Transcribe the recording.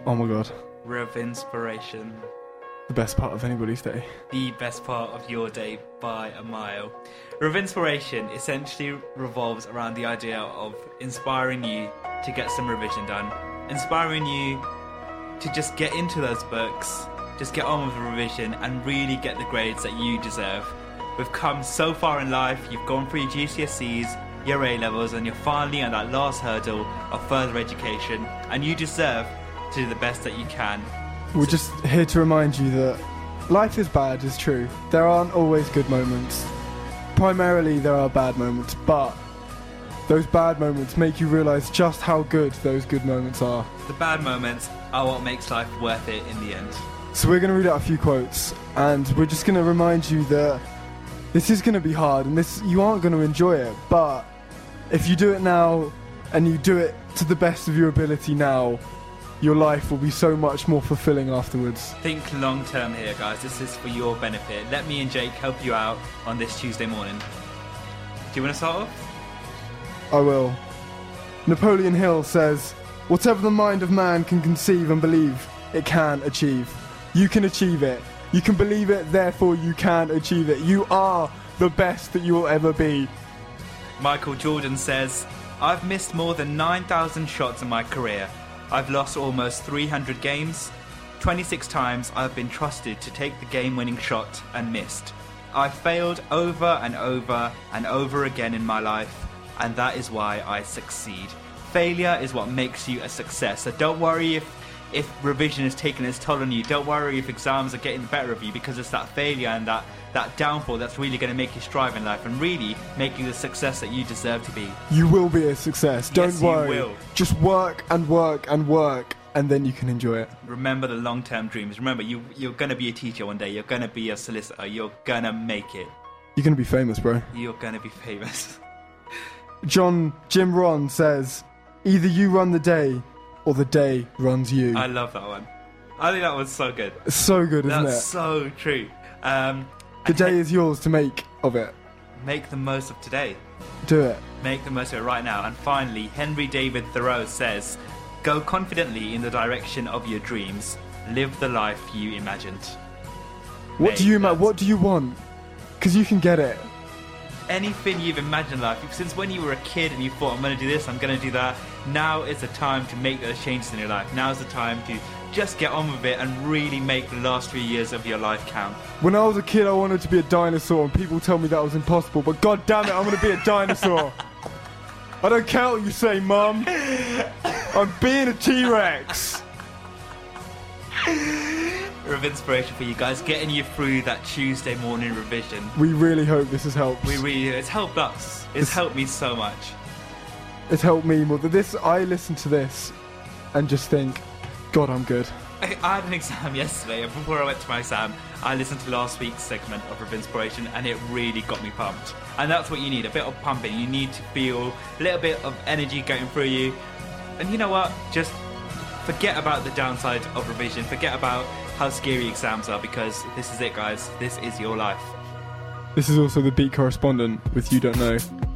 Oh my god. Revinspiration. The best part of anybody's day. The best part of your day by a mile. Revinspiration essentially revolves around the idea of inspiring you to get some revision done. Inspiring you to just get into those books, just get on with the revision and really get the grades that you deserve. We've come so far in life, you've gone through your GCSEs, your A-levels, and you're finally on that last hurdle of further education, and you deserve to do the best that you can. We're just here to remind you that life is bad, is true. There aren't always good moments. Primarily there are bad moments, but those bad moments make you realise just how good those good moments are. The bad moments are what makes life worth it in the end. So we're going to read out a few quotes, and we're just going to remind you that this is going to be hard, and you aren't going to enjoy it, but if you do it now, and you do it to the best of your ability now, your life will be so much more fulfilling afterwards. Think long term here, guys. This is for your benefit. Let me and Jake help you out on this Tuesday morning. Do you want to start off? I will. Napoleon Hill says, "Whatever the mind of man can conceive and believe, it can achieve." You can achieve it. You can believe it, therefore you can achieve it. You are the best that you will ever be. Michael Jordan says, "I've missed more than 9,000 shots in my career. I've lost almost 300 games. 26 times I've been trusted to take the game-winning shot and missed. I've failed over and over and over again in my life, and that is why I succeed." Failure is what makes you a success. So don't worry if revision is taking its toll on you. Don't worry if exams are getting the better of you, because it's that failure and that downfall that's really going to make you strive in life and really make you the success that you deserve to be. You will be a success. Don't Yes, worry. you will. Just work and work and work, and then you can enjoy it. Remember the long-term dreams. Remember, you're going to be a teacher one day. You're going to be a solicitor. You're going to make it. You're going to be famous, bro. You're going to be famous. Jim Ron says, "Either you run the day, or the day runs you." I love that one. I think that one's so good. It's so good, isn't That's it? so true. The day is yours to make of it. Make the most of today. Do it. Make the most of it right now. And finally, Henry David Thoreau says, "Go confidently in the direction of your dreams. Live the life you imagined." What do you want? Because you can get it. Anything you've imagined in life, since when you were a kid and you thought, I'm going to do this, I'm going to do that, now is the time to make those changes in your life. Now is the time to just get on with it and really make the last 3 years of your life count. When I was a kid, I wanted to be a dinosaur, and people tell me that was impossible, but god damn it, I'm going to be a dinosaur. I don't care what you say, Mum. I'm being a T-Rex. Of inspiration for you guys, getting you through that Tuesday morning revision. We really hope this has helped. It's helped us. It's helped me so much. It's helped me more. I listen to this and just think, God, I'm good. I had an exam yesterday, and before I went to my exam, I listened to last week's segment of Revinspiration, and it really got me pumped. And that's what you need, a bit of pumping. You need to feel a little bit of energy going through you. And you know what? Just forget about the downside of revision. Forget about how scary exams are, because this is it, guys. This is your life. This is also the Beat Correspondent with You Don't Know.